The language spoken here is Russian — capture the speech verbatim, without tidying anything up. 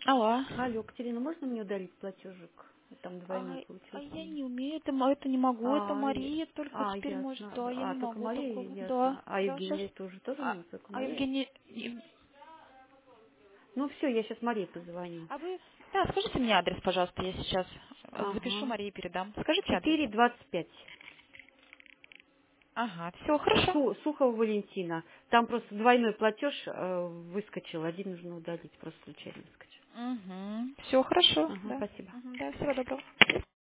Алло. Алло, Катерина, можно мне удалить платежик? Там А, двойной а получился. я не умею, это, мо- это не могу, это А, и- Мария только а, теперь может. ясно. Да, я А, не только могу Мария, такого. Да, ясно. А да, сейчас. Евгения тоже тоже А, надо, только а Мария? Евгений, Ев- Ну все, я сейчас Марии позвоню. а вы, да, скажите мне адрес, пожалуйста, я сейчас э, запишу Ага. Марии и передам. Скажите адрес. Четыре двадцать пять. Ага, все, хорошо. Су, Сухова Валентина. Там просто двойной платеж э, выскочил. Один нужно удалить, просто случайно выскочил. Угу. Все хорошо, Ага, да. спасибо. Мгм, да, всего доброго.